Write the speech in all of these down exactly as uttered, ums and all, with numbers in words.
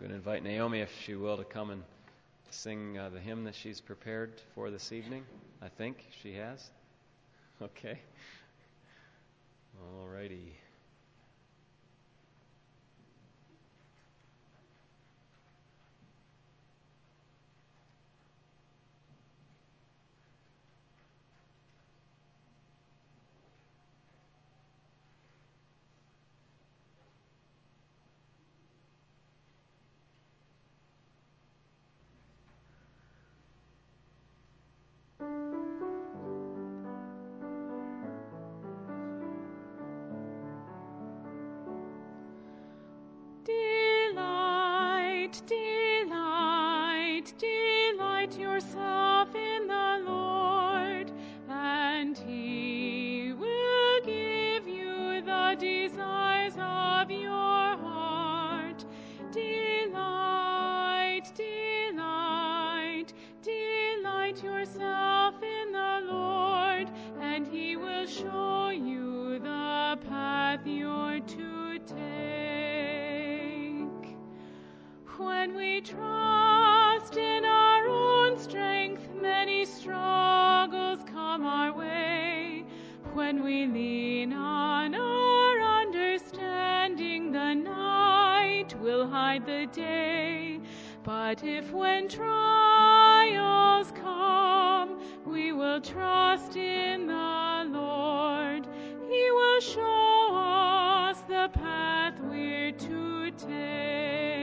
going to invite Naomi, if she will, to come and sing uh, the hymn that she's prepared for this evening. I think she has. Okay. All righty. Delight, delight yourself in the Lord, and He will give you the desires of your heart. Delight, delight, delight yourself in the Lord, and He will show you the path you're to take. When we trust in our own strength, many struggles come our way. When we lean on our understanding, the night will hide the day. But if when trials come, we will trust in the Lord, He will show us the path we're to take.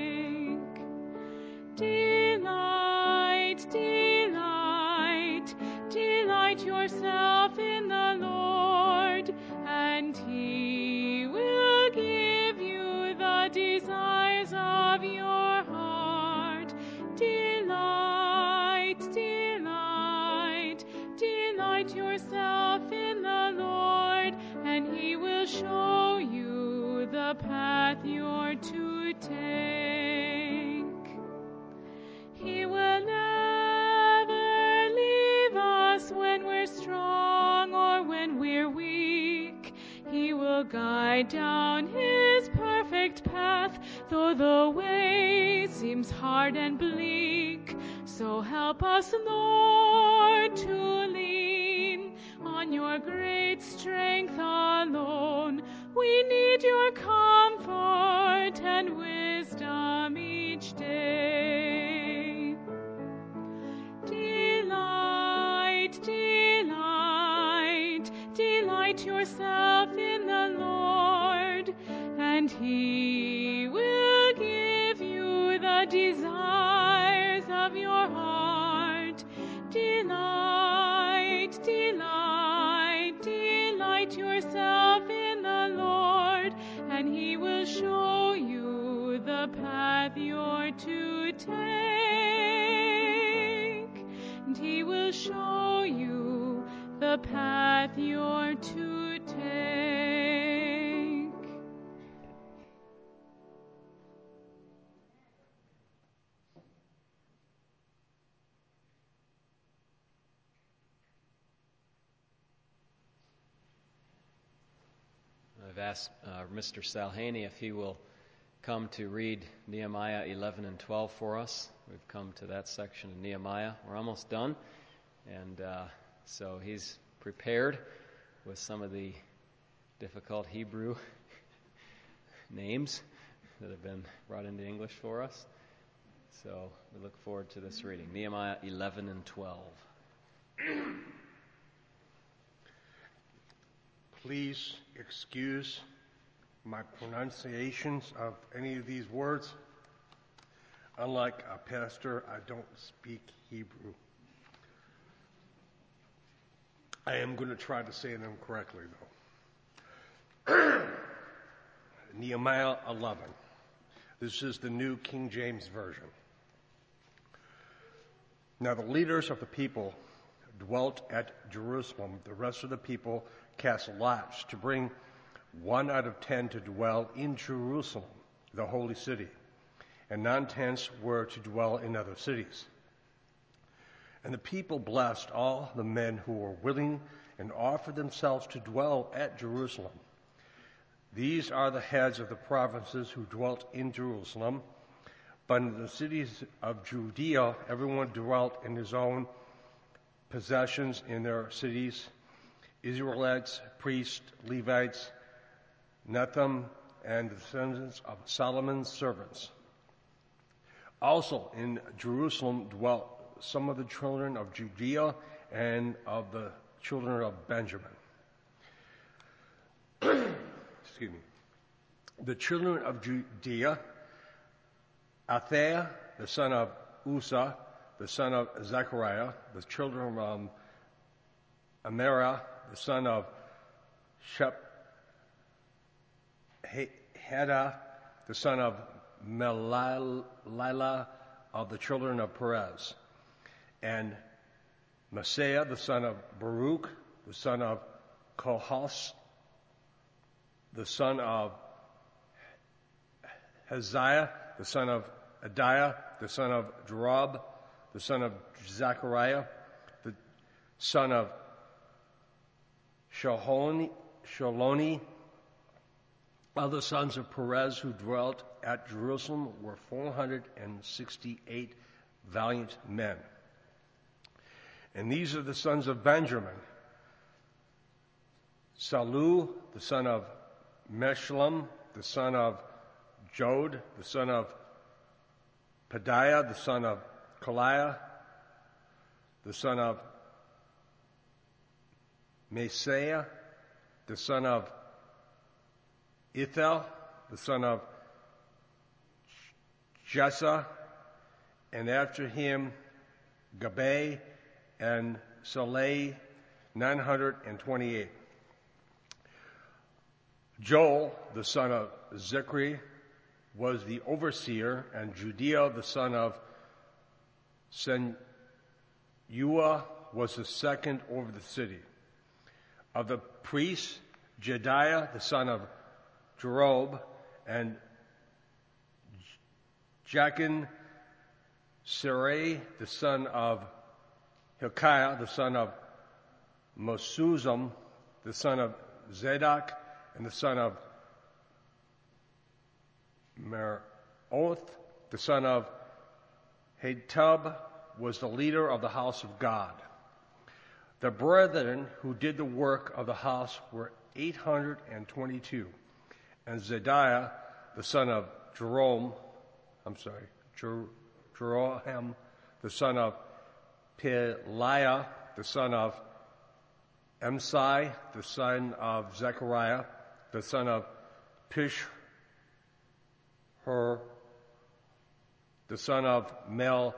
Delight, delight, delight yourself in the Lord, and He will give you the desires of your heart. Delight, delight, delight yourself in the Lord, and He will show you the path you're to take. He will never leave us when we're strong or when we're weak. He will guide down His perfect path, though the way seems hard and bleak. So help us, Lord, to lean on your great strength alone. We need your comfort and wisdom each day. Delight, delight, delight yourself in the Lord, and He will give you the desires of your heart. Delight, delight, delight yourself in the Lord, and He will show you the path you're to take. And He will show you the path you're to take. I've asked uh, Mister Salhaney if he will come to read Nehemiah eleven and twelve for us. We've come to that section of Nehemiah. We're almost done. And uh, so he's prepared with some of the difficult Hebrew names that have been brought into English for us. So we look forward to this reading. Nehemiah eleven and twelve. Please excuse my pronunciations of any of these words. Unlike a pastor, I don't speak Hebrew. I am going to try to say them correctly, though. Nehemiah eleven. This is the New King James Version. Now the leaders of the people dwelt at Jerusalem. The rest of the people cast lots to bring one out of ten to dwell in Jerusalem, the holy city, and nine-tenths were to dwell in other cities. And the people blessed all the men who were willing and offered themselves to dwell at Jerusalem. These are the heads of the provinces who dwelt in Jerusalem: But in the cities of Judea, everyone dwelt in his own possessions in their cities. Israelites, priests, Levites, Nethan, and the descendants of Solomon's servants. Also in Jerusalem dwelt some of the children of Judea and of the children of Benjamin. Excuse me. The children of Judea, Athaiah, the son of Uzzah, the son of Zechariah, the children of um, Amara, the son of Shep, Heda, the son of Melila, of the children of Perez, and Messiah, the son of Baruch, the son of Kohas, the son of Heziah, the son of Adiah, the son of Jerob, the son of Zechariah, the son of Shaloni, Shaloni. Other sons of Perez who dwelt at Jerusalem were four hundred sixty-eight valiant men. And these are the sons of Benjamin: Salu, the son of Meshullam, the son of Jod, the son of Pedaiah, the son of Kaliah, the son of Messiah, the son of Ithel, the son of Jessa, and after him Gabay and Saleh, nine hundred twenty-eight. Joel, the son of Zechri, was the overseer, and Judea, the son of Senuah, was the second over the city. Of the priests, Jediah, the son of Jerob, and Jachin, Sarai, the son of Hilkiah, the son of Mosuzam, the son of Zadok, and the son of Meroth, the son of Hatub, was the leader of the house of God. The brethren who did the work of the house were eight hundred twenty-two. And Zediah, the son of Jerome, I'm sorry, Jer- Jeroham, the son of Peliah, the son of Emsai, the son of Zechariah, the son of Pishhur, the son of Mel,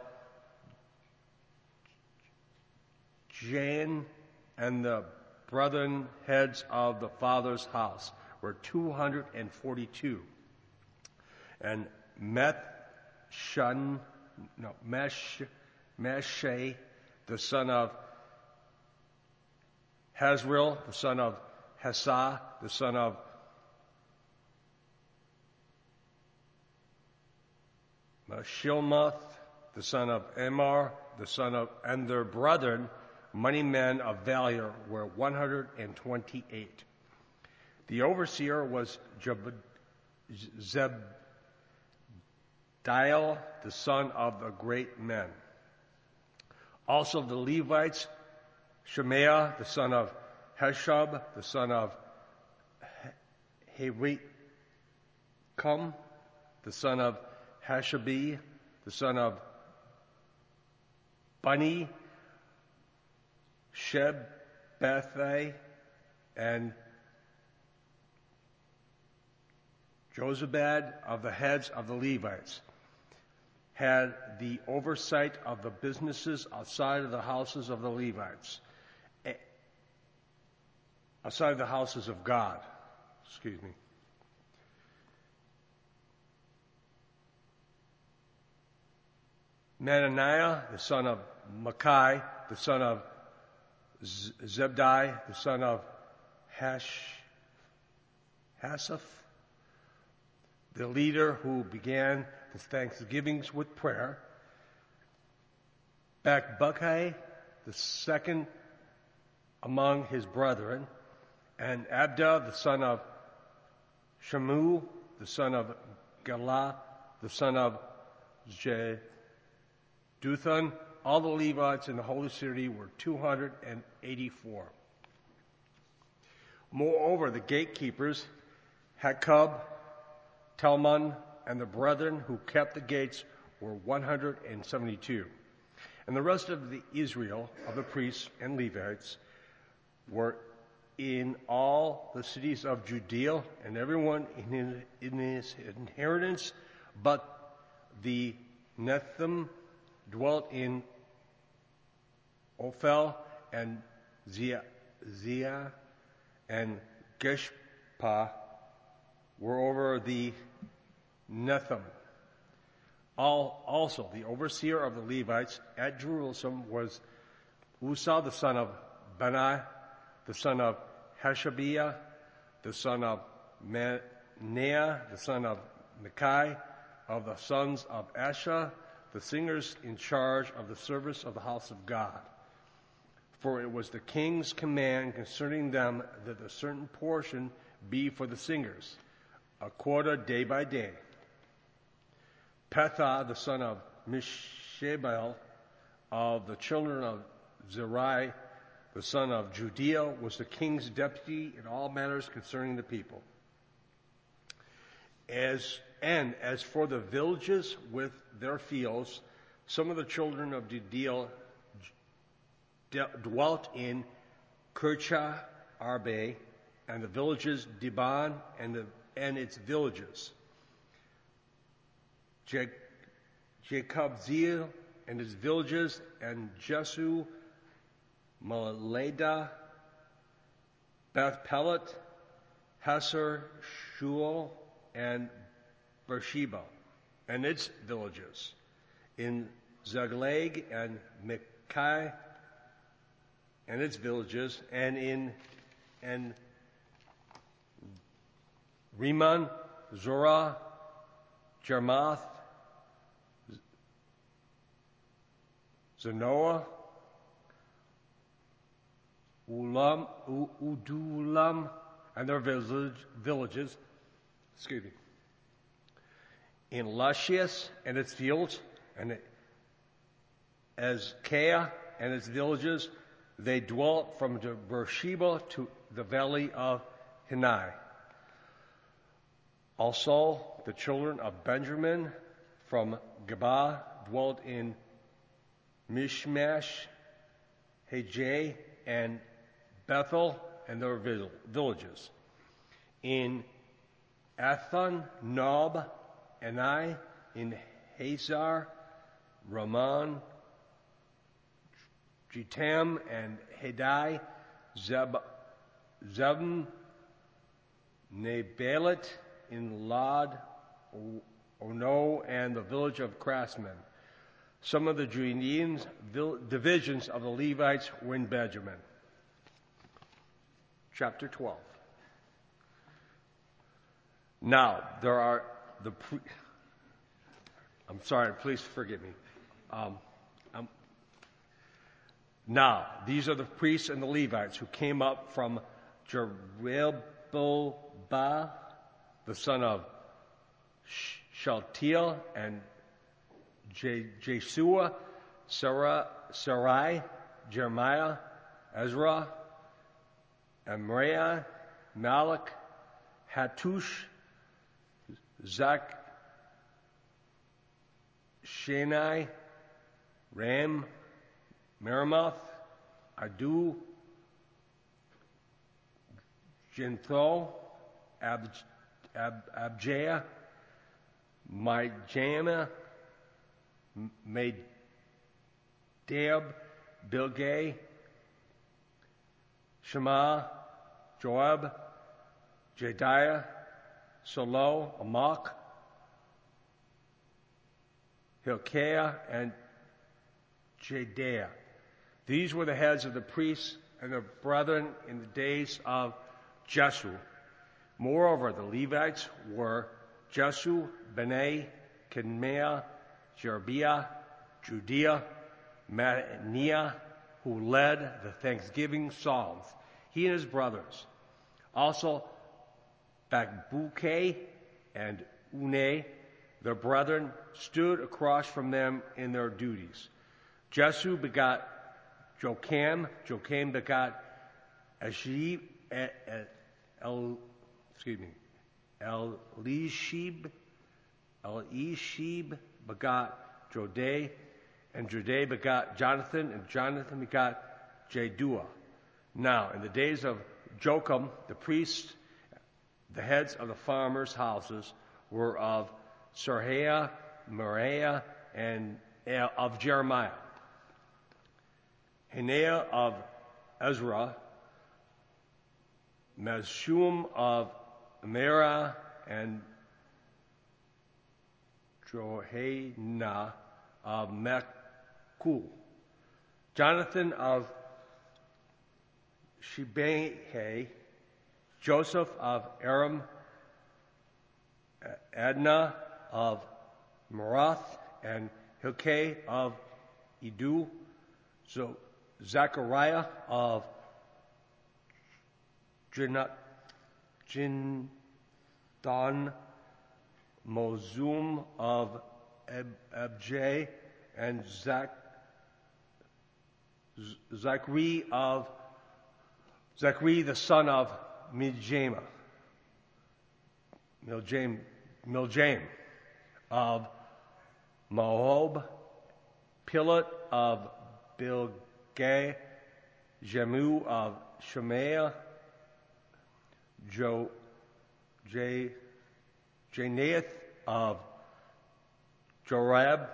Jan, and the brethren heads of the father's house were two hundred forty-two. And Methshun, no, Mesh, Meshe, the son of Hazriel, the son of Hesah, the son of Meshilmoth, the son of Amar, the son of, and their brethren, mighty men of valor, were one hundred twenty-eight. The overseer was Jeb- Zebdiel, the son of the great men. Also the Levites, Shemaiah, the son of Heshab, the son of Hewikam, the son of Hashabi, the son of Bani, Shebethai, and Jozabad, of the heads of the Levites, had the oversight of the businesses outside of the houses of the Levites, outside of the houses of God. Excuse me. Mananiah, the son of Makai, the son of Zebdi, the son of Hash, Hasaph, the leader who began the thanksgivings with prayer. Bakbukai, the second among his brethren, and Abda, the son of Shamu, the son of Galah, the son of Jeduthun. All the Levites in the holy city were two hundred eighty-four. Moreover, the gatekeepers, Hakub, Talmon, and the brethren who kept the gates were one hundred seventy-two. And the rest of the Israel, of the priests and Levites, were in all the cities of Judea, and everyone in his, in his inheritance, but the Nethim dwelt in Ophel and Zia, Zia and Geshpa were over the Nethim. All, also, the overseer of the Levites at Jerusalem was Uzzah, the son of Bani, the son of Hashabiah, the son of Manaah, the son of Micah, of the sons of Asher, the singers in charge of the service of the house of God. For it was the king's command concerning them that a certain portion be for the singers, a quota day by day. Pethah, the son of Mishabel, of the children of Zerai, the son of Judea, was the king's deputy in all matters concerning the people. As and as for the villages with their fields, some of the children of Judea dwelt in Kircha Arbe, and the villages Dibon and the and its villages, Jacobzeel and its villages, and Jesu, Maleda, Beth Pelet, Hasser, Shual, and Beersheba, and its villages, in Zaglag and Micah, and its villages, and in and Rimmon, Zorah, Jarmath, Zanoah, Ulam, Udulam, and their village, villages, excuse me, in Lashias and its fields, and Azekah and its villages. They dwelt from Beersheba to the valley of Hinai. Also, the children of Benjamin from Geba dwelt in Mishmash, Hejeh, and Bethel, and their villages. In Athon, Nob, Ani, in Hazar, Ramon, Jitam, and Hedai, Zeb, Zebn, Nebalit, in Lod, Ono, and the village of craftsmen. Some of the Judean divisions of the Levites were in Benjamin. Chapter twelve. Now, there are the... Pre- I'm sorry, please forgive me. Um, um, now, these are the priests and the Levites who came up from Jeroboam, the son of Shaltiel, and Jesua, Sarah, Sarai, Jeremiah, Ezra, Amariah, Malach, Hattush, Zach, Shenai, Ram, Merimoth, Adu, Jentho, Ab, Ab, Abjah, Mijama, Madeb, Bilgay, Shema, Joab, Jediah, Solo, Amok, Hilkiah, and Jedaiah. These were the heads of the priests and their brethren in the days of Jesu. Moreover, the Levites were Jesu, Benai, Kenmea, Jerebiah, Judea, Mania, who led the thanksgiving psalms, he and his brothers. Also, Bakbuke and Une, their brethren, stood across from them in their duties. Jesu begot Jocham, Jocham begot Ashib, El, excuse me, Elishib, Elishib begot Jodai, and Jodai begot Jonathan, and Jonathan begot Jaddua. Now, in the days of Jocham, the priest, the heads of the farmers' houses were of Seraiah, Moriah, and of Jeremiah. Hananiah of Ezra, Meshullam of Merah, and Johanna of Mekul. Jonathan of Shibahai, Joseph of Aram, Adnah of Marath, and Hilkiah of Edu, so Zechariah of Jindan, Mozum of Abjay, and Zach, Zachary of Zachary the son of Miljama, Miljam, Miljam of Moab, Pilat of Bilgah, Jamu of Shemaiah, Jo, J, Janath of Jorab,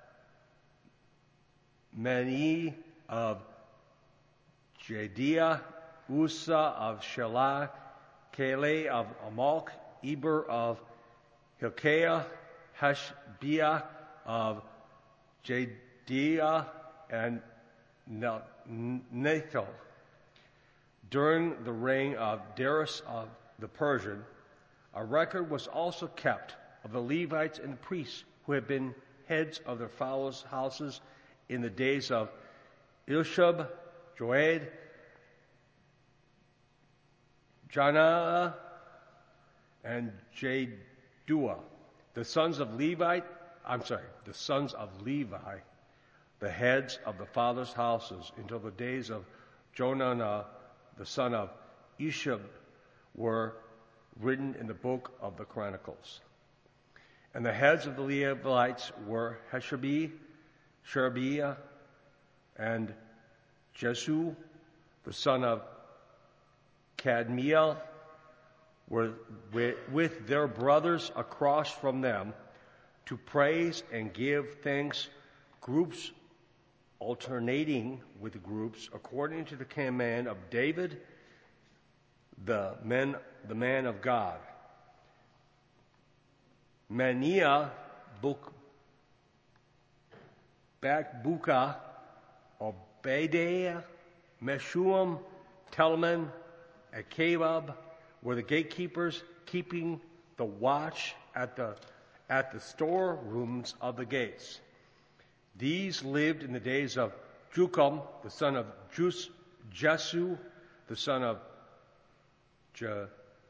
Mani of Jediah, Usa of Shelah, Caleb of Amalek, Eber of Hilkiah, Hashbiah of Jediah, and Nathal. During the reign of Darius of the Persian, a record was also kept of the Levites and priests who had been heads of their fathers' houses in the days of Elishab, Joed, Janah, and Jaddua, the sons of Levite, I'm sorry, the sons of Levi, the heads of the fathers' houses until the days of Jonah, the son of Ishab, were written in the book of the Chronicles. And the heads of the Levites were Hashabi, Sherebiah, and Jesu, the son of Kadmiel, were with their brothers across from them to praise and give thanks, groups alternating with groups according to the command of David, the men, the man of God. Mania, Buk, Bakbuka, Obadiah, Meshullam, Telman, Akabab were the gatekeepers keeping the watch at the at the storerooms of the gates. These lived in the days of Jocham, the son of Jus, Jesu, the son of Je,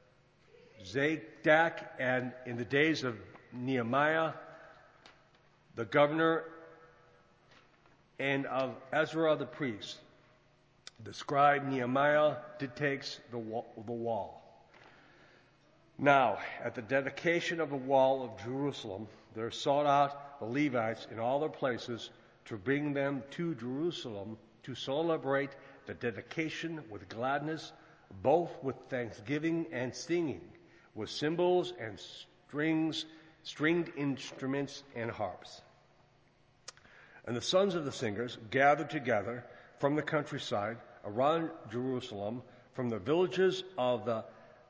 Zadok, and in the days of Nehemiah, the governor, and of Ezra the priest. The scribe Nehemiah dictates the wall. Now, at the dedication of the wall of Jerusalem, there sought out the Levites in all their places to bring them to Jerusalem to celebrate the dedication with gladness, both with thanksgiving and singing, with cymbals and strings, stringed instruments and harps. And the sons of the singers gathered together from the countryside around Jerusalem, from the villages of the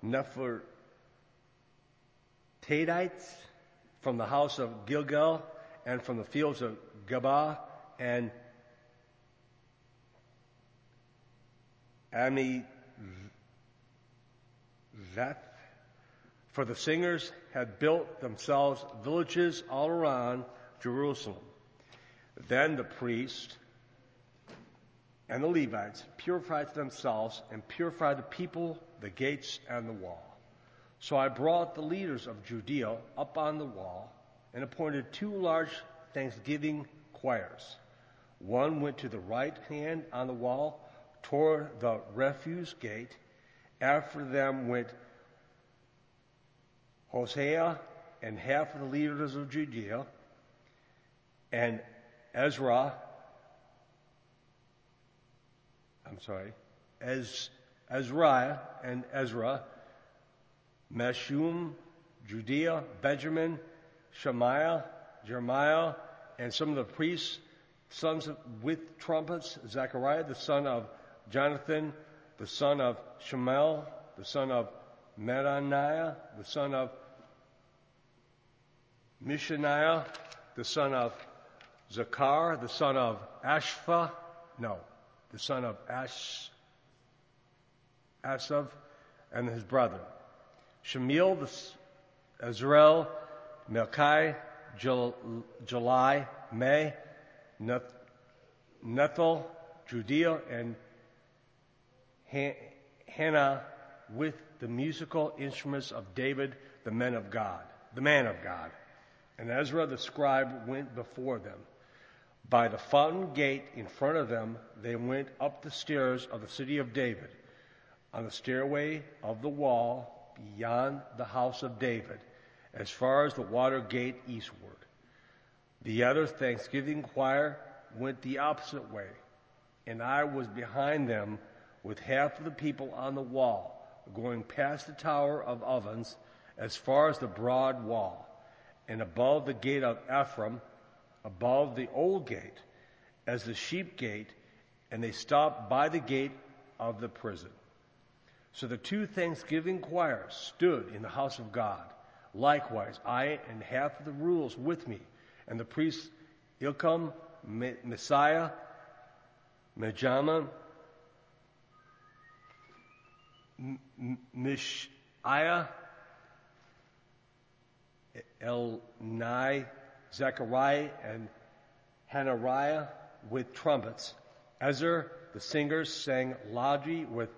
Nephtalites, from the house of Gilgal, and from the fields of Gabah and Amizeth. For the singers had built themselves villages all around Jerusalem. Then the priest and the Levites purified themselves and purified the people, the gates, and the wall. So I brought the leaders of Judea up on the wall and appointed two large thanksgiving choirs. One went to the right hand on the wall toward the refuse gate. After them went Hosea and half of the leaders of Judea, and Ezra, I'm sorry, Ez, Ezra and Ezra, Meshullam, Judea, Benjamin, Shemaiah, Jeremiah, and some of the priests, sons of, with trumpets, Zechariah, the son of Jonathan, the son of Shemuel, the son of Mattaniah, the son of Mishaniah, the son of Zakar, the son of Ashpha, no, the son of Ash, Asav, and his brother. Shemiel, the Azrael, Melchi, Jalai, May, Nethel, Judea, and Hannah with the musical instruments of David, the man of God, the man of God. And Ezra the scribe went before them. By the fountain gate in front of them, they went up the stairs of the city of David, on the stairway of the wall beyond the house of David, as far as the water gate eastward. The other thanksgiving choir went the opposite way, and I was behind them with half of the people on the wall, going past the Tower of Ovens as far as the broad wall, and above the gate of Ephraim, above the old gate, as the sheep gate, and they stopped by the gate of the prison. So the two thanksgiving choirs stood in the house of God. Likewise, I and half of the rules with me, and the priests Ilkam, Messiah, Mejama, Mishiah, Elnai, Zechariah, and Hanariah with trumpets. Ezra, the singers, sang loudly with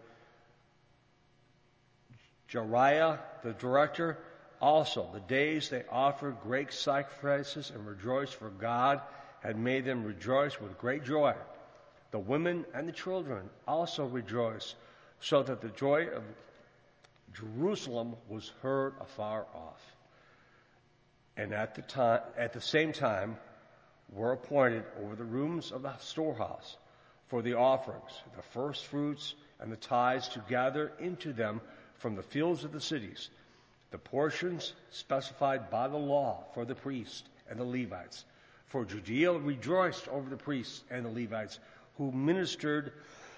Jariah, the director. Also, the days they offered great sacrifices and rejoiced, for God had made them rejoice with great joy. The women and the children also rejoiced, so that the joy of Jerusalem was heard afar off. And at the time, at the same time, were appointed over the rooms of the storehouse for the offerings, the first fruits and the tithes, to gather into them from the fields of the cities the portions specified by the law for the priests and the Levites. For Judea rejoiced over the priests and the Levites who ministered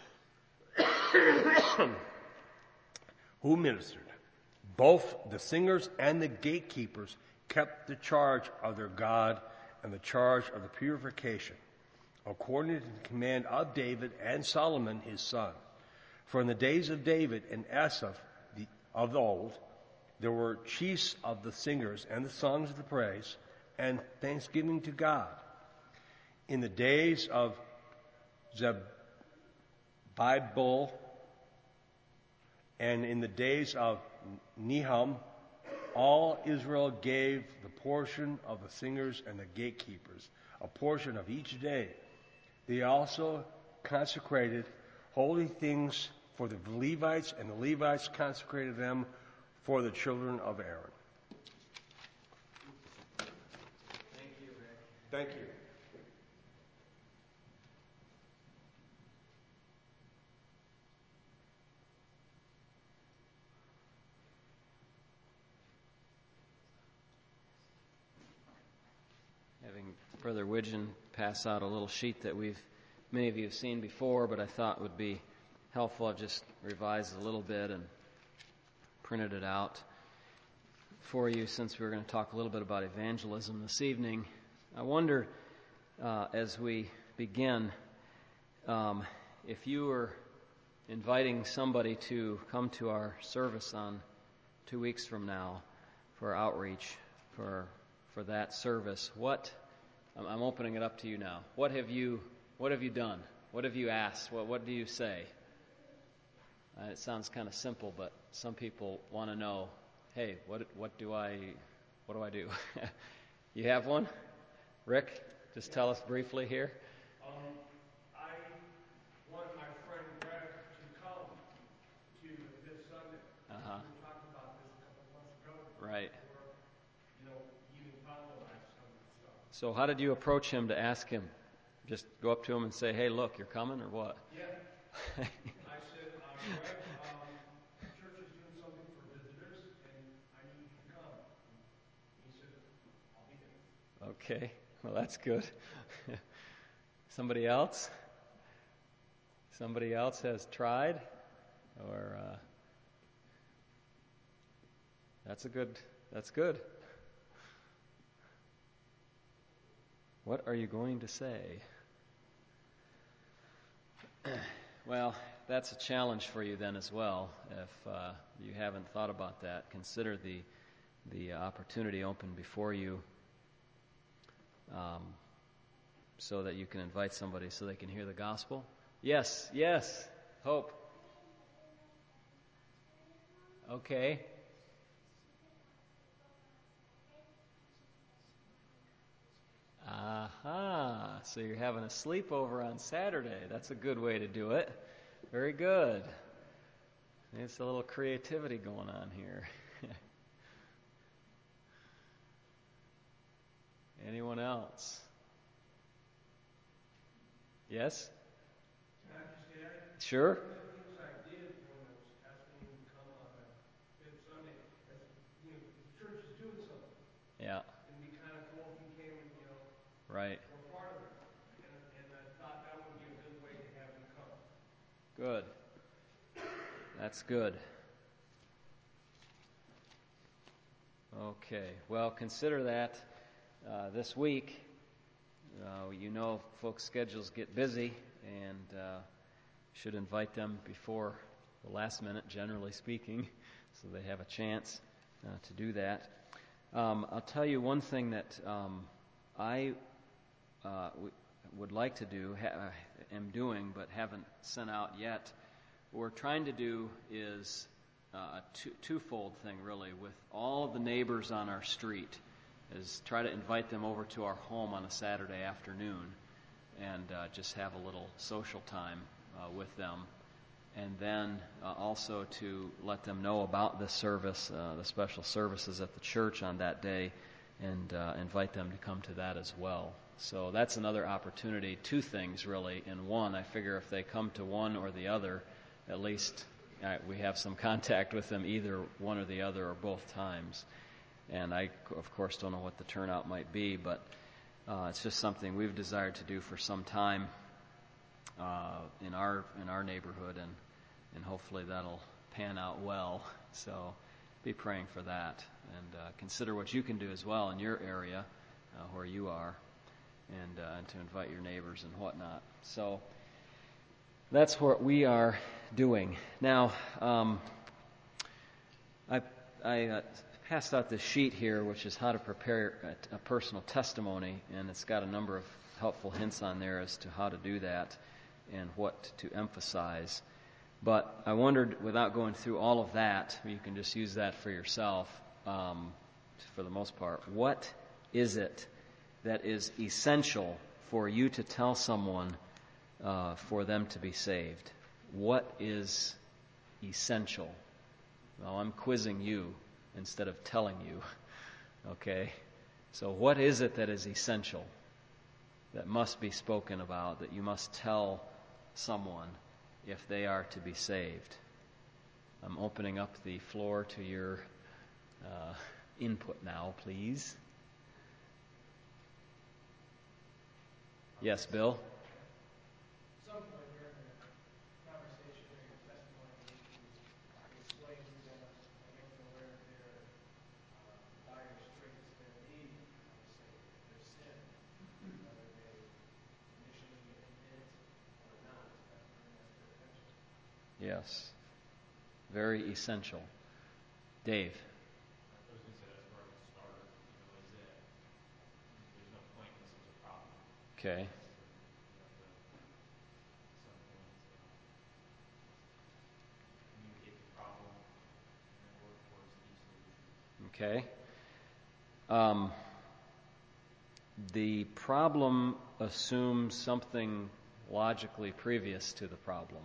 who ministered. Both the singers and the gatekeepers kept the charge of their God and the charge of the purification, according to the command of David and Solomon his son. For in the days of David and Asaph the, of the old, there were chiefs of the singers and the songs of the praise and thanksgiving to God. In the days of Zebubbabel and in the days of Nehum, all Israel gave the portion of the singers and the gatekeepers, a portion of each day. They also consecrated holy things for the Levites, and the Levites consecrated them for the children of Aaron. Thank you, Rick. Thank you. Having Brother Widgeon pass out a little sheet that we've many of you have seen before, but I thought would be helpful. I've just revised a little bit and printed it out for you, since we're going to talk a little bit about evangelism this evening. I wonder, uh, as we begin, um, if you were inviting somebody to come to our service on two weeks from now for outreach, for for that service, what I'm opening it up to you now. What have you what have you done? What have you asked? What what do you say? Uh, it sounds kind of simple, but some people want to know, hey, what what do I what do I do? You have one? Rick, just tell us briefly here. Um, I want my friend Greg to come to this Sunday. Uh-huh. We were talking about this a couple months ago. Right. Or, you know, he didn't follow last Sunday. So. So how did you approach him to ask him? Just go up to him and say, hey, look, you're coming, or what? Yeah. I said, uh, Greg, um, the church is doing something for visitors, and I need you to come. And he said, I'll be there. Okay, well, that's good. Somebody else? Somebody else has tried? Or, uh, that's a good, that's good. What are you going to say? Well, that's a challenge for you then as well. If uh, you haven't thought about that, consider the the opportunity open before you, um, so that you can invite somebody so they can hear the gospel. Yes, yes, Hope. Okay. Aha, so you're having a sleepover on Saturday. That's a good way to do it. Very good. There's a little creativity going on here. Anyone else? Yes? Can I just add? Sure. One of the things I did when I was asking him to come on that fifth Sunday, is, you know, the church is doing something. Yeah. And we kind of, well, if he came, you know, Right. we're part of it. And, and I thought that would be a good way to have him come. Good. That's good. Okay. Well, consider that uh, this week. Uh, you know, folks' schedules get busy, and uh, should invite them before the last minute, generally speaking, so they have a chance uh, to do that. Um, I'll tell you one thing that um, I uh, w- would like to do, ha- am doing, but haven't sent out yet. What we're trying to do is uh, a two- twofold thing, really, with all of the neighbors on our street, is try to invite them over to our home on a Saturday afternoon and uh, just have a little social time uh, with them. And then uh, also to let them know about the service, uh, the special services at the church on that day, and uh, invite them to come to that as well. So that's another opportunity, two things really in one. I figure if they come to one or the other, at least uh, we have some contact with them either one or the other or both times. And I, of course, don't know what the turnout might be, but uh, it's just something we've desired to do for some time uh, in our in our neighborhood, and and hopefully that'll pan out well. So be praying for that, and uh, consider what you can do as well in your area uh, where you are, and uh, and to invite your neighbors and whatnot. So that's what we are doing now. Um, I I. Uh, passed out this sheet here, which is how to prepare a, a personal testimony, and it's got a number of helpful hints on there as to how to do that and what to emphasize. But I wondered, without going through all of that, you can just use that for yourself um, for the most part. What is it that is essential for you to tell someone uh, for them to be saved? What is essential? Well, I'm quizzing you instead of telling you. Okay? So what is it that is essential, that must be spoken about, that you must tell someone if they are to be saved? I'm opening up the floor to your uh, input now, please. Yes, Bill? Some point during the conversation or your testimony, you, you explain to them or make them aware of their uh, dire straits, their need of a Savior, their sin, whether they initially admit it or not. You have to bring that to their attention. Yes. Very essential. Dave? I was going to say that's where I would start. You know, is that there's no point unless there's a problem. Okay. So you have to, at some point, uh, communicate the problem and then work towards the solution. Okay. Um, the problem assumes something logically previous to the problem.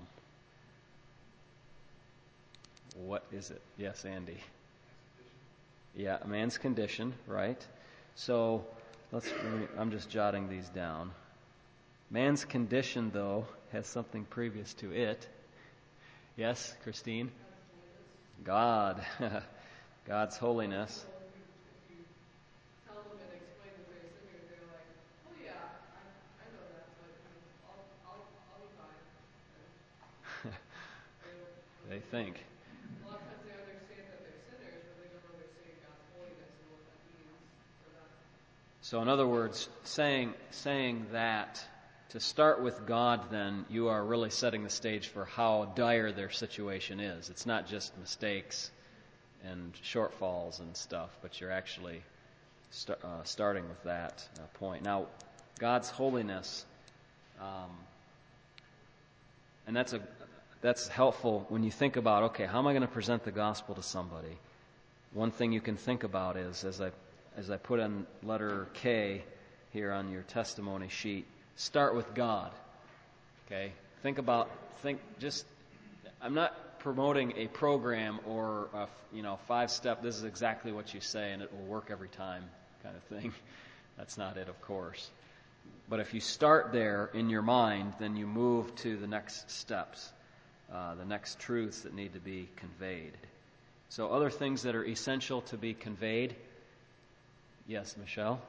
What is it? Yes, Andy. Yeah, man's condition, right? So let's. I'm just jotting these down. Man's condition, though, has something previous to it. Yes, Christine? God. God's holiness. If you tell them and explain that they're sinners, they're like, oh yeah, I, I know that, but you know, I'll, I'll, I'll be fine. And They think. a lot of times they understand that they're sinners, but they don't understand God's holiness and what that means for them. So in other words, saying saying that, to start with God, then, you are really setting the stage for how dire their situation is. It's not just mistakes and shortfalls and stuff, but you're actually st- uh, starting with that uh, point. Now, God's holiness, um, and that's a that's helpful when you think about, okay, how am I going to present the gospel to somebody? One thing you can think about is, as I as I put in letter K here on your testimony sheet, start with God. Okay? Think about, think, just, I'm not promoting a program or, a, you know, five-step, this is exactly what you say and it will work every time kind of thing. That's not it, of course. But if you start there in your mind, then you move to the next steps, uh, the next truths that need to be conveyed. So other things that are essential to be conveyed. Yes, Michelle?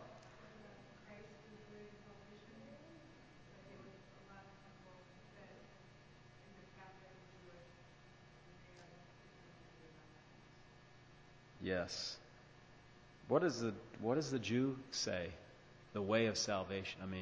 Yes. What does the what does the Jew say? The way of salvation. I mean,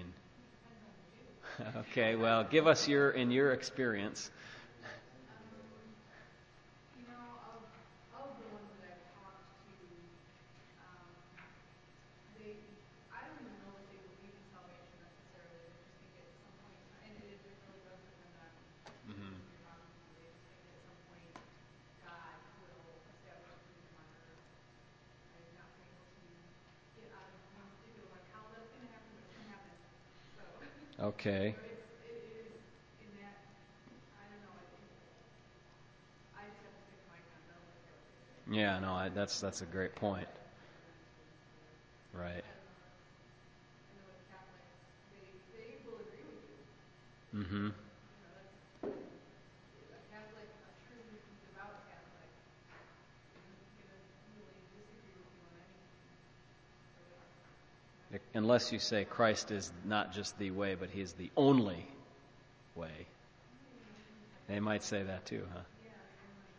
okay. Well, give us your in your experience. Um, you know, of of the ones that I've talked to, um, they I don't even know that they believe in salvation necessarily. They just think at some point, and it, it really does depend on the Mm-hmm. person you're talking to. They just think at some point God will establish a kingdom on earth. I've not been able to get out of any particular one how that's going to happen, but it's going to happen. So, Okay. so it's it, it is in that. I don't know. It, it, I just have to stick to my guns. I don't care what they say. Yeah. No. I, that's that's a great point. Right. I don't know. That's, I know with Catholics, they they will agree with you. Mm-hmm. You know, that's a Catholic, a true devout Catholic isn't going to really disagree with you on anything. So it's, Unless you say Christ is not just the way, but he is the only way. They might say that too, huh? yeah, the only.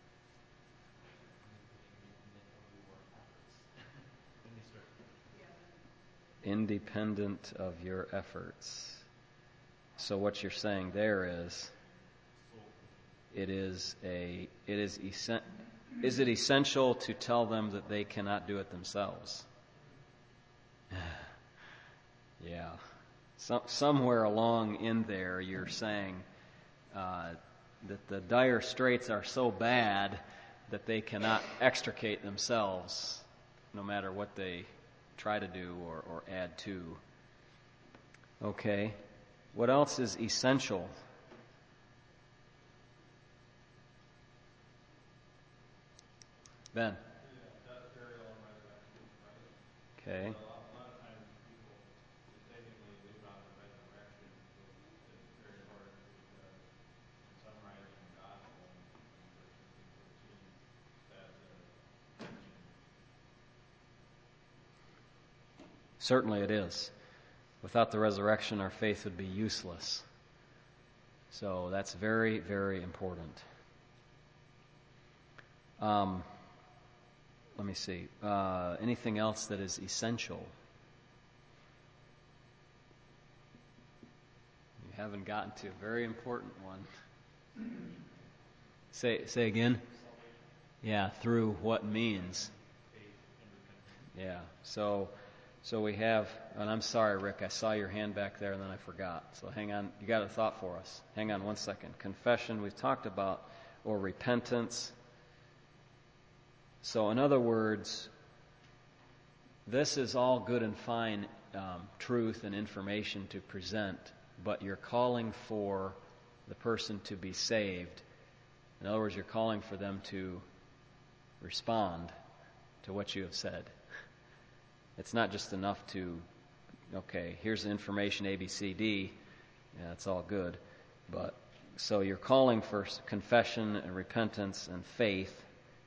Independent of your efforts. So what you're saying there is, it is a, it is essen- is it essential to tell them that they cannot do it themselves? Yeah. Some, somewhere along in there, you're saying uh, that the dire straits are so bad that they cannot extricate themselves, no matter what they try to do or, or add to. Okay. What else is essential? Ben. Death, burial, and resurrection of Christ. Okay. A lot, a lot of times people mistakenly leave out the resurrection, which is very important because in summarizing the gospel in, in First Timothy thirteen, that uh, mentioned. Certainly it is. Without the resurrection, our faith would be useless. So that's very, very important. Um, let me see. Uh, anything else that is essential? You haven't gotten to a very important one. Say say again. Yeah, through what means? Yeah. So so we have, and I'm sorry, Rick, I saw your hand back there and then I forgot. So hang on. You got a thought for us. Hang on one second. Confession we've talked about, or repentance. So in other words, this is all good and fine um, truth and information to present, but you're calling for the person to be saved. In other words, you're calling for them to respond to what you have said. It's not just enough to, okay, here's the information A, B, C, D. Yeah, it's all good. But so you're calling for confession and repentance and faith.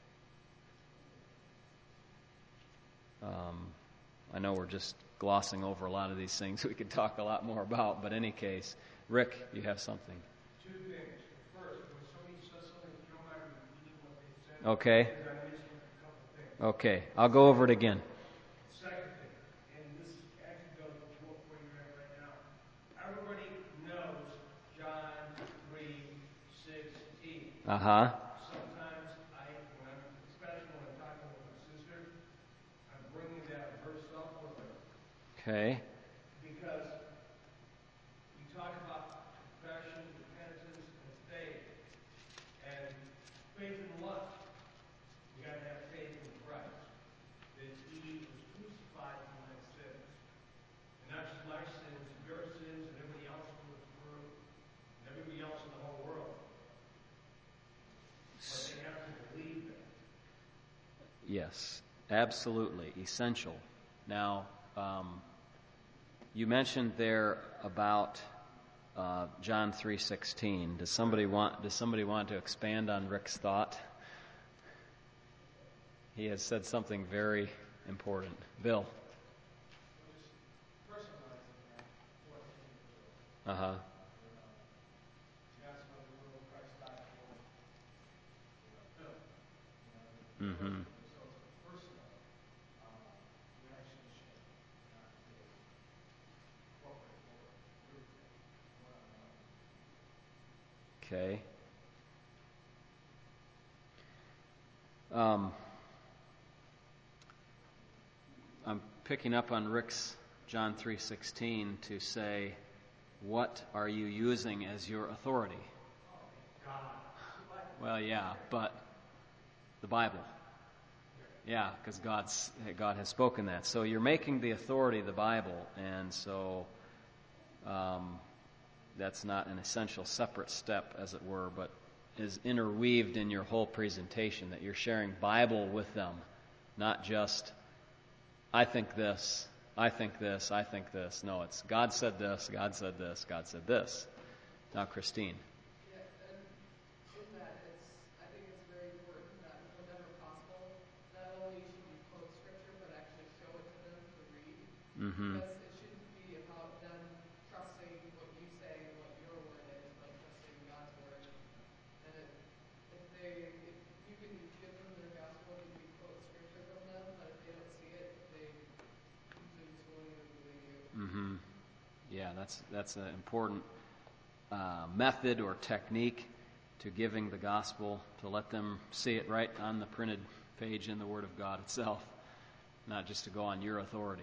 Um, I know we're just glossing over a lot of these things we could talk a lot more about, but in any case, Rick, you have something. Two things. First, when somebody says something, if you don't mind repeating what they said, Okay. because I'm missing a couple things. Okay, I'll go over it again. Second thing, and this actually goes with what where you're at right now. Everybody knows John three sixteen. Uh-huh. Sometimes I, when I'm, especially when I'm talking with my sister, I'm bringing that verse up with her Okay. because we talk about confession, repentance, and faith. And faith in what? We got to have faith in Christ, that He was crucified for my sins, and not just my sins, your sins, and everybody else in this room, and everybody else in the whole world. But they have to believe that. Yes, absolutely, essential. Now, um, you mentioned there about uh, John three sixteen. Does somebody want? Does somebody want to expand on Rick's thought? He has said something very important. Bill. Just personalizing that, what came to the world. Uh huh. You know, God so loved the world, Christ died for, you know, Bill. You know, the, Mm-hmm. so it's a personal uh, relationship, not a corporate or group thing, one-on-one. Okay. Um, I'm picking up on Rick's John three sixteen to say, what are you using as your authority? God. Well, yeah, but the Bible. Yeah, because God's God has spoken that. So you're making the authority the Bible, and so um, that's not an essential separate step, as it were, but is interweaved in your whole presentation, that you're sharing Bible with them, not just, I think this, I think this, I think this. No, it's God said this, God said this, God said this. Now, Christine. Yeah, and in that, it's, I think it's very important that whenever possible, not only should you quote scripture, but actually show it to them to read. Mm-hmm. Because it shouldn't be about them trusting what you say and what your word is, but trusting God's word. And it, if they, if you can give them their gospel and you can quote scripture from them, but if they don't see it, they usually just won't even believe you. Mm-hmm. Yeah, that's that's an important uh, method or technique to giving the gospel, to let them see it right on the printed page in the Word of God itself, not just to go on your authority.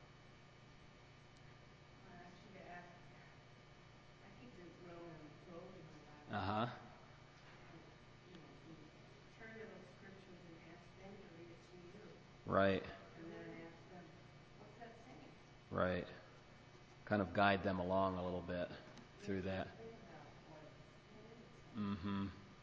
I should have asked. I keep the Roman road in my Bible. Uh-huh. And, you know, you turn to those scriptures and ask them to read it to you. Right, And then ask them, what's that saying? right. Kind of guide them along a little bit through that. Think about what, what is it saying? Mm-hmm.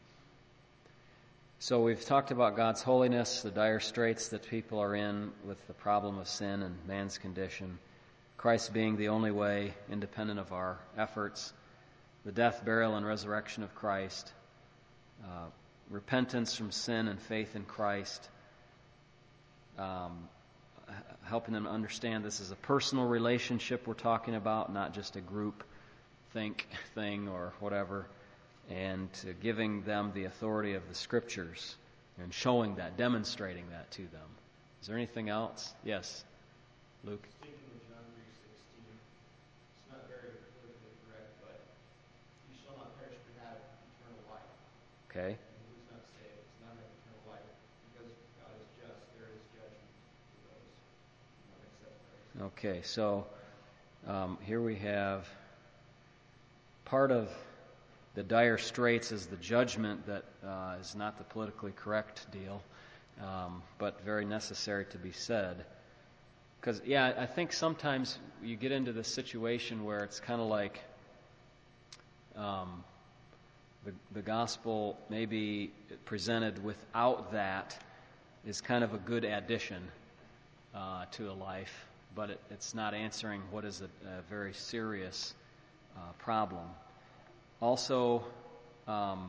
So we've talked about God's holiness, the dire straits that people are in with the problem of sin and man's condition, Christ being the only way, independent of our efforts, the death, burial, and resurrection of Christ, uh, repentance from sin and faith in Christ, um, helping them understand this is a personal relationship we're talking about, not just a group think thing or whatever, and to giving them the authority of the Scriptures and showing that, demonstrating that to them. Is there anything else? Yes, Luke? Sticking with John three sixteen, it's not very politically correct, but you shall not perish but have eternal life. Okay. And who's not saved does not have eternal life. Because God is just, there is judgment for those who do not accept Christ. Okay, so um, here we have part of the dire straits is the judgment that uh, is not the politically correct deal, um, but very necessary to be said. Because, yeah, I think sometimes you get into this situation where it's kind of like um, the, the gospel maybe presented without that is kind of a good addition uh, to a life, but it, it's not answering what is a, a very serious uh, problem. Also, um,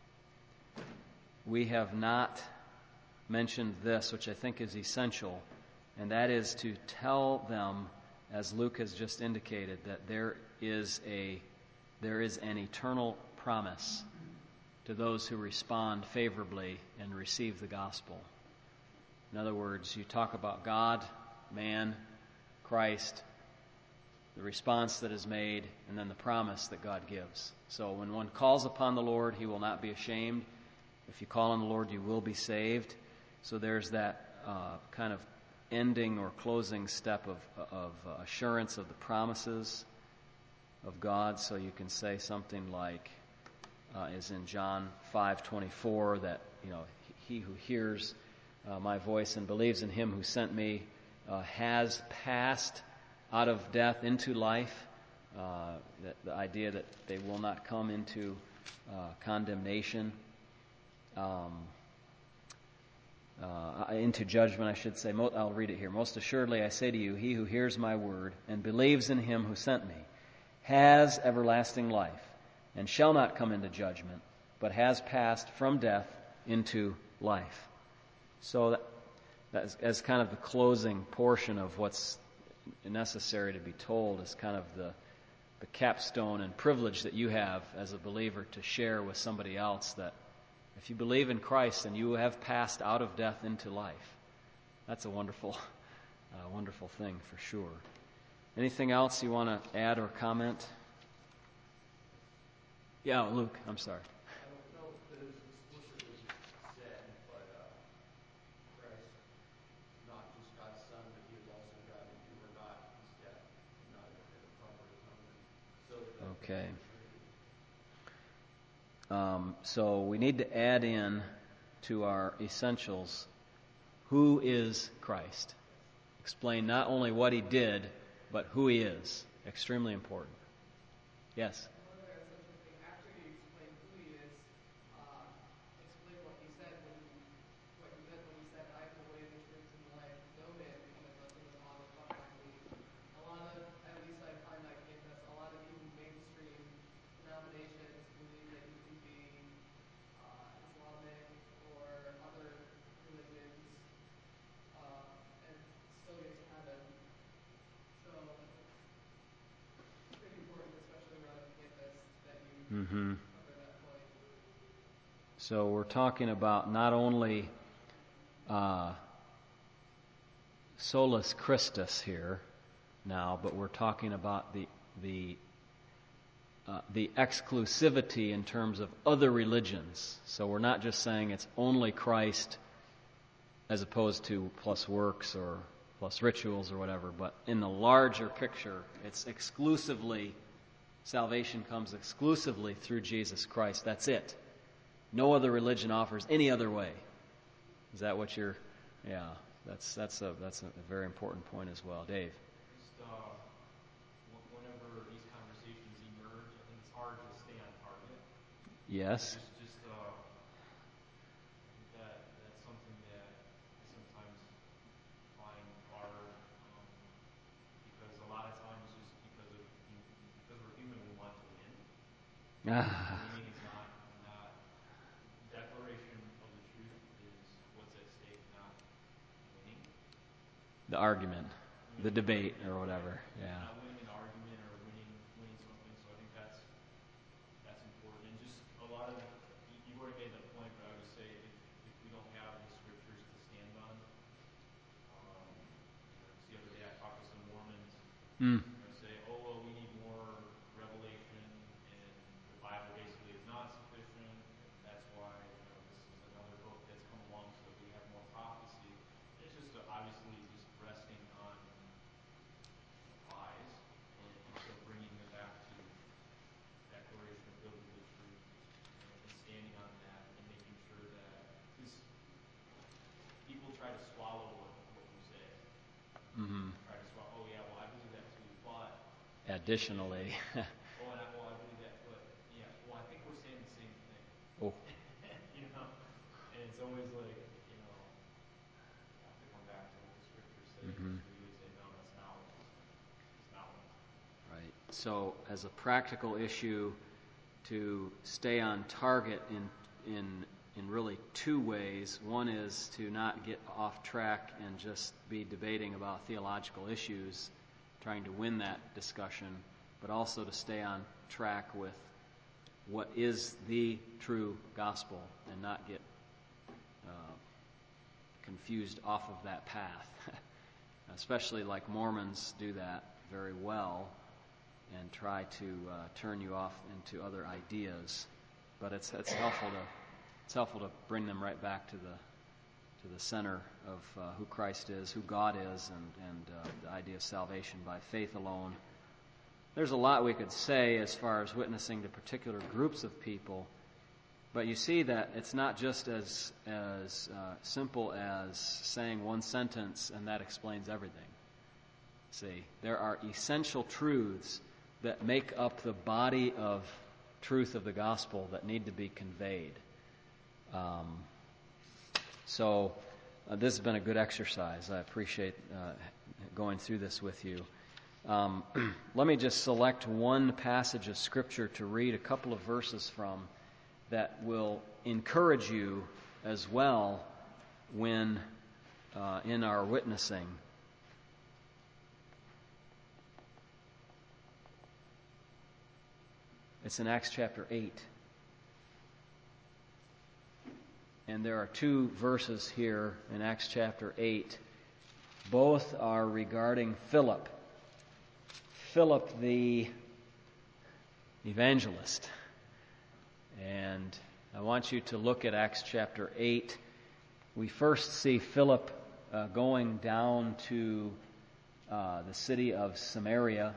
we have not mentioned this, which I think is essential, and that is to tell them, as Luke has just indicated, that there is a there is an eternal promise to those who respond favorably and receive the gospel. In other words, you talk about God, man, Christ, the response that is made, and then the promise that God gives. So when one calls upon the Lord, he will not be ashamed. If you call on the Lord, you will be saved. So there's that uh, kind of ending or closing step of, of uh, assurance of the promises of God. So you can say something like, uh, is in John five twenty-four, that you know he who hears uh, my voice and believes in him who sent me uh, has passed out of death into life. Uh, the, the idea that they will not come into uh, condemnation. Um, Uh, into judgment, I should say. I'll read it here. Most assuredly, I say to you, he who hears my word and believes in him who sent me has everlasting life and shall not come into judgment, but has passed from death into life. So that, that's as kind of the closing portion of what's necessary to be told, is kind of the, the capstone and privilege that you have as a believer to share with somebody else, that if you believe in Christ, then you have passed out of death into life. That's a wonderful, uh, wonderful thing for sure. Anything else you want to add or comment? Yeah, Luke, I'm sorry. I don't know that it's explicitly said, but uh, Christ, not just God's Son, but he is also God, and if he were not, he's death, not in the, in the proper atonement. So the, Okay. the Trinity. Um, so we need to add in to our essentials, who is Christ? Explain not only what he did, but who he is. Extremely important. Yes? Another essential thing, after you explain who he is, uh, explain what he said when he, what he meant when he said, I am the way, the truth, and the life. No man cometh unto the Father but by me. A lot of, at least I find on campus, a lot of even mainstream denominations believe that you can be uh, Islamic or other religions uh, and still get to heaven. So it's pretty important, especially around campus, that you Mm-hmm. cover that point. So we're talking about not only uh, solus Christus here now, but we're talking about the the uh, the exclusivity in terms of other religions. So we're not just saying it's only Christ as opposed to plus works or plus rituals or whatever, but in the larger picture, it's exclusively, salvation comes exclusively through Jesus Christ. That's it. No other religion offers any other way. Is that what you're, yeah, that's that's a that's a very important point as well. Dave? Just uh, wh- whenever these conversations emerge, I think it's hard to stay on target. Yes? Just, just uh, I think that that's something that I sometimes find hard, um, because a lot of times, just because of hum- because we're human, we want to win. Ah, Winning is not not declaration of the truth is what's at stake, not winning. the argument, the Winning an debate, argument, or whatever. right? Yeah. Not winning an argument or winning winning something. So I think that's that's important. And just a lot of you- you've already made the point, but I would just say if if we don't have the scriptures to stand on, um, you know, just the other day I talked to some Mormons. Mm. You know, say, oh well, we need more revelation, and the Bible basically is not sufficient, and that's why you know this is another book that's come along so that we have more prophecy. And it's just uh, obviously just resting on lies, and, and so bringing them back to declaration of biblical truth, and, and standing on that, and making sure that, because people try to swallow what, what we say. Mm-hmm. additionally. Oh, and I, well, I believe that, but yeah, well, I think we're saying the same thing. Oh. You know, and it's always like, you know, you have to come back to what the scriptures say. Mhm. We would say, no, that's not what he's saying. It's not what he's saying. Right. So, as a practical issue, to stay on target in in in really two ways. One is to not get off track and just be debating about theological issues, trying to win that discussion, but also to stay on track with what is the true gospel and not get uh, confused off of that path. Especially like Mormons do that very well and try to uh, turn you off into other ideas. But it's it's helpful to it's helpful to bring them right back to the to the center of uh, who Christ is, who God is, and and uh, the idea of salvation by faith alone. There's a lot we could say as far as witnessing to particular groups of people, but you see that it's not just as as uh, simple as saying one sentence and that explains everything. See, there are essential truths that make up the body of truth of the gospel that need to be conveyed. Um, so uh, this has been a good exercise. I appreciate uh, going through this with you. Um, let me just select one passage of Scripture to read a couple of verses from that will encourage you as well when uh, in our witnessing. It's in Acts chapter eight. And there are two verses here in Acts chapter eight. Both are regarding Philip. Philip the evangelist. And I want you to look at Acts chapter eight. We first see Philip uh, going down to uh, the city of Samaria.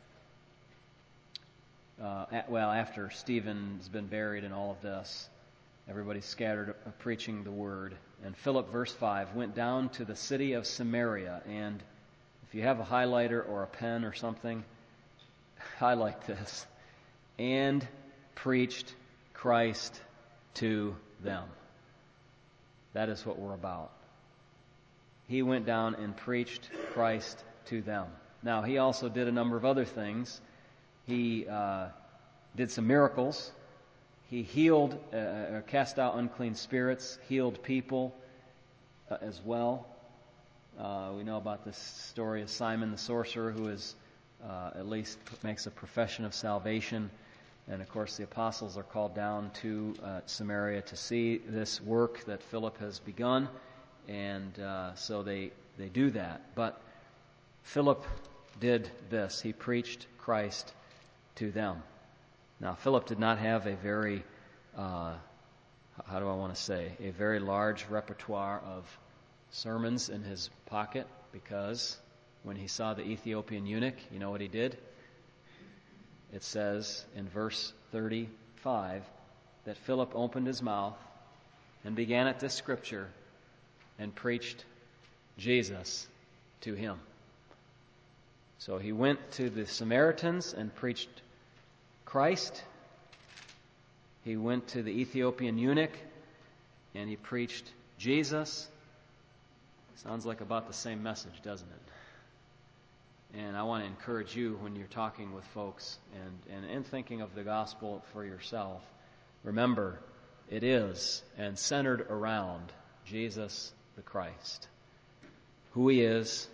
Uh, at, well, after Stephen's been buried and all of this, everybody's scattered uh, preaching the word. And Philip, verse five, went down to the city of Samaria. And if you have a highlighter or a pen or something, highlight this. And preached Christ to them. That is what we're about. He went down and preached Christ to them. Now, he also did a number of other things. He uh, did some miracles. He healed, uh, or cast out unclean spirits, healed people uh, as well. Uh, we know about this story of Simon the sorcerer, who is uh, at least makes a profession of salvation. And of course, the apostles are called down to uh, Samaria to see this work that Philip has begun, and uh, so they they do that. But Philip did this. He preached Christ to them. Now, Philip did not have a very, uh, how do I want to say, a very large repertoire of sermons in his pocket, because when he saw the Ethiopian eunuch, you know what he did? It says in verse thirty-five that Philip opened his mouth and began at this scripture and preached Jesus to him. So he went to the Samaritans and preached Christ. He went to the Ethiopian eunuch and he preached Jesus. Sounds like about the same message, doesn't it? And I want to encourage you when you're talking with folks and, and, and thinking of the gospel for yourself, remember, it is and centered around Jesus the Christ. Who he is,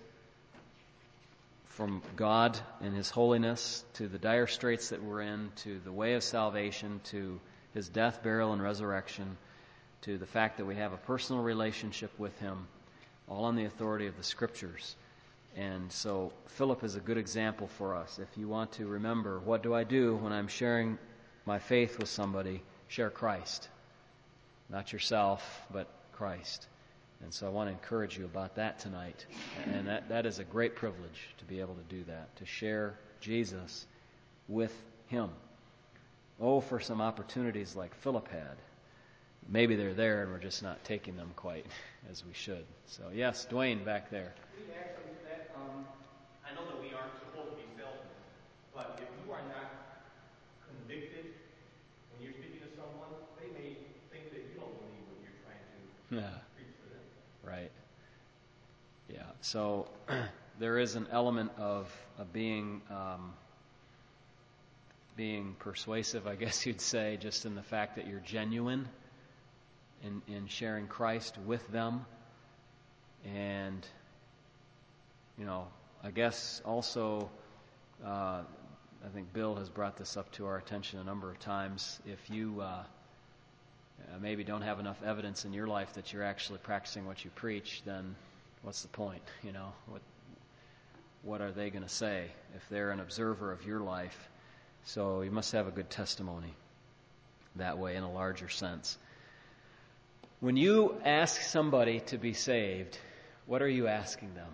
from God and his holiness to the dire straits that we're in, to the way of salvation, to his death, burial, and resurrection, to the fact that we have a personal relationship with him, all on the authority of the Scriptures. And so Philip is a good example for us. If you want to remember, what do I do when I'm sharing my faith with somebody? Share Christ. Not yourself, but Christ. And so I want to encourage you about that tonight. And that, that is a great privilege to be able to do that, to share Jesus with him. Oh, for some opportunities like Philip had. Maybe they're there and we're just not taking them quite as we should. So yes, Dwayne back there. We actually, that, um, I know that we aren't supposed to be salesmen, but so there is an element of, of being um, being persuasive, I guess you'd say, just in the fact that you're genuine in, in sharing Christ with them. And, you know, I guess also, uh, I think Bill has brought this up to our attention a number of times. If you uh, maybe don't have enough evidence in your life that you're actually practicing what you preach, then what's the point? You know, what what are they going to say if they're an observer of your life? So you must have a good testimony that way in a larger sense. When you ask somebody to be saved, what are you asking them?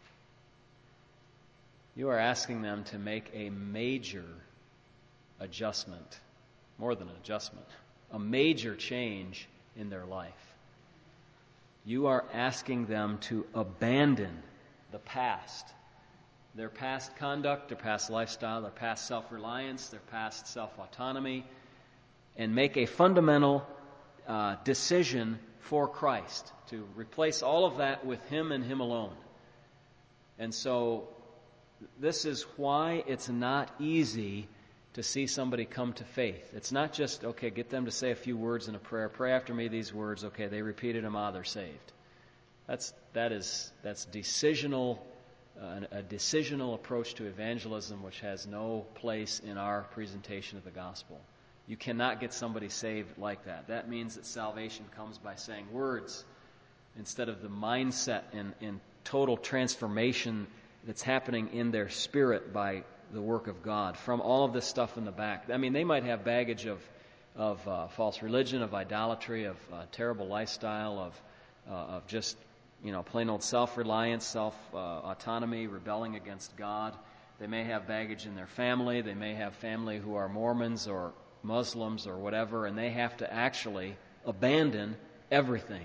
You are asking them to make a major adjustment, more than an adjustment, a major change in their life. You are asking them to abandon the past, their past conduct, their past lifestyle, their past self-reliance, their past self-autonomy, and make a fundamental uh, decision for Christ, to replace all of that with Him and Him alone. And so this is why it's not easy to see somebody come to faith. It's not just, okay, get them to say a few words in a prayer. Pray after me these words. Okay, they repeated them, ah, they're saved. That's that is that's decisional, uh, a decisional approach to evangelism, which has no place in our presentation of the gospel. You cannot get somebody saved like that. That means that salvation comes by saying words instead of the mindset and, and total transformation that's happening in their spirit by the work of God from all of this stuff in the back. I mean, they might have baggage of of uh, false religion, of idolatry, of uh, terrible lifestyle, of uh, of just, you know, plain old self-reliance, self-autonomy, uh, rebelling against God. They may have baggage in their family. They may have family who are Mormons or Muslims or whatever, and they have to actually abandon everything.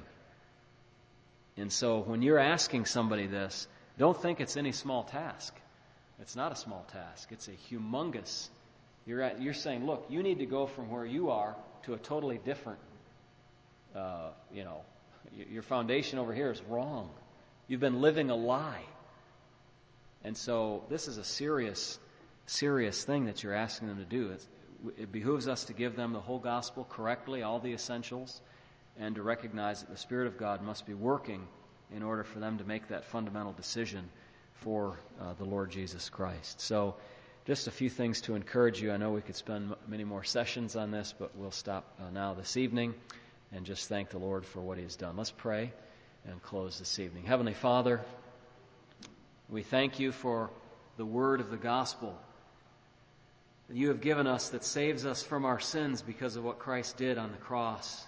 And so when you're asking somebody this, don't think it's any small task. It's not a small task. It's a humongous. You're at, you're saying, look, you need to go from where you are to a totally different, uh, you know, your foundation over here is wrong. You've been living a lie. And so this is a serious, serious thing that you're asking them to do. It's, it behooves us to give them the whole gospel correctly, all the essentials, and to recognize that the Spirit of God must be working in order for them to make that fundamental decision for uh, the Lord Jesus Christ. So just a few things to encourage you. I know we could spend m- many more sessions on this, but we'll stop uh, now this evening and just thank the Lord for what He has done. Let's pray and close this evening. Heavenly Father, we thank You for the word of the gospel that You have given us that saves us from our sins because of what Christ did on the cross.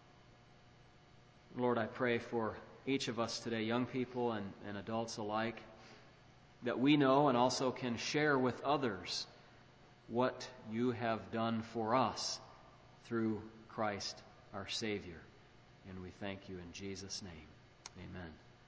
Lord, I pray for each of us today, young people and, and adults alike, that we know and also can share with others what You have done for us through Christ our Savior. And we thank You in Jesus' name. Amen.